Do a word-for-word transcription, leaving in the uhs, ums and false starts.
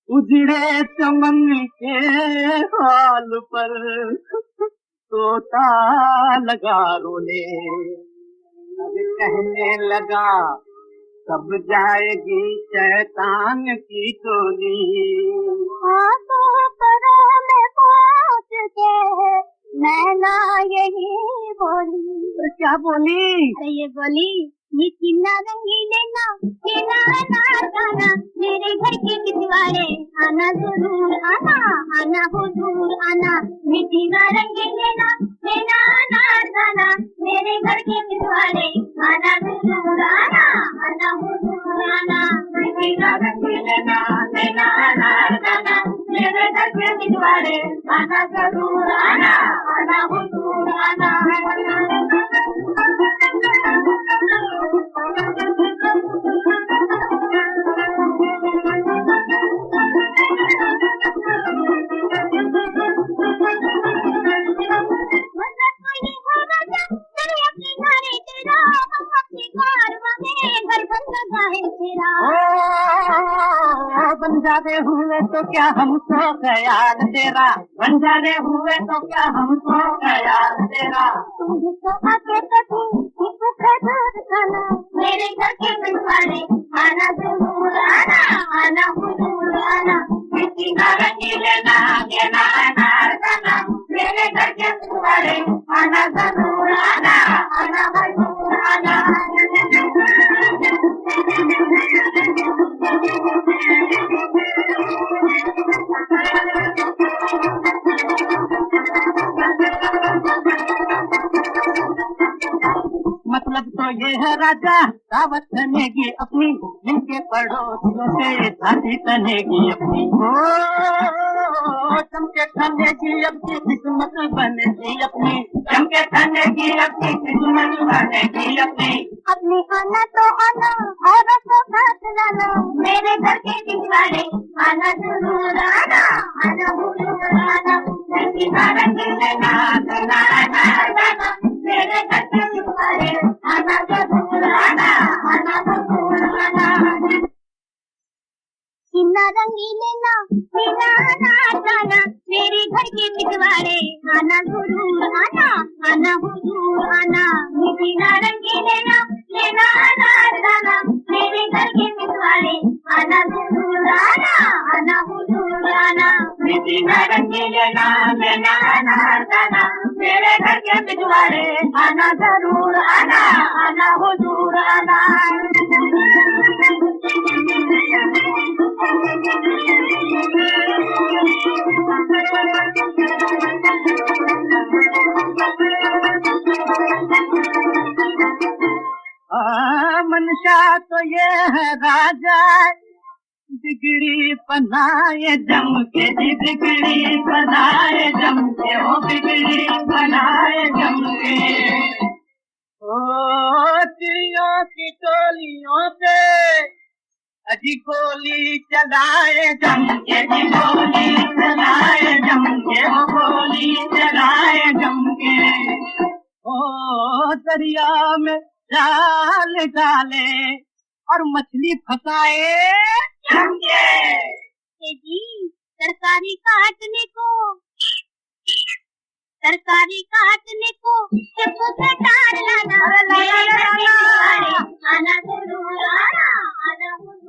उजड़े चमन के हाल पर तोता लगा रोने, अब कहने लगा कब जाएगी शैतान की टोली। आंखों परों में पहुंच के नैना यही बोली। क्या बोली? अरे ये बोली, नीची नारंगी लेना केना नाना, मेरे घर के पिछवाड़े आना जरूर आना, आना हुजूर आना। नीची नारंगी लेना केना नाना, मेरे घर के पिछवाड़े आना जरूर आना, आना हुजूर आना। नीची नारंगी लेना केना नाना, मेरे घर के पिछवाड़े आना जरूर आना, आना हुजूर आना। बन जाने हुए तो क्या हमको ख्याल तेरा, बन जाने हुए तो क्या हमको ख्याल तेरा। तुमको आके कभी दूर खाना, मेरे घर के पिछवाड़े आना जरूर आना, आना हुजूर आना। किसी नारंगी लेना लेना नारदाना, मेरे घर के पिछवाड़े आना जरूर आना, आना हुजूर आना। मतलब तो ये है राजा दावत बनेगी अपनी, जिनके पड़ोसियों से शादी बनेगी अपनी। ओ चमके खाने की अपनी किस्मत बनेगी अपनी, चमके खाने की अपनी किस्मत बनेगी अपनी। अपनी आना तो आना और तो साथ लाना, मेरे घर के पिछवाड़े आना जरूर आना, आना जरूर आना। किसी नारंगी लेना लेना नारदाना, मेरे घर के पिछवाड़े आना जरूर आना, आना जरूर आना। नारंगी लेना लेना नारदाना, मेरे घर के पिछवाड़े आना जरूर आना, आना हुजूर आना। मीठी नारंगी लेना लेना नारदाना, मेरे घर के पिछवाड़े आना जरूर आना, आना हुजूर आना। मीठी नारंगी लेना लेना नारदाना, मेरे घर के पिछवाड़े आना जरूर आना, आना हुजूर आना। मनशा तो ये है राजा बिगड़ी बनाए जम के, बिगड़ी बनाए जम के, ओ बिगड़ी बनाए जम के। ओ चिड़ियों की टोलियों पे अजी गोली चलाए जम के, जी गोली चलाए जम के, ओ गोली चलाए जम के। ओ दरिया में जाल डाले और मछली फंसाए जम के। जी तरकारी काटने को, तरकारी काटने को चक्कू से काट लाना, मेरे घर के पिछवाड़े आना जरूर आना, आना।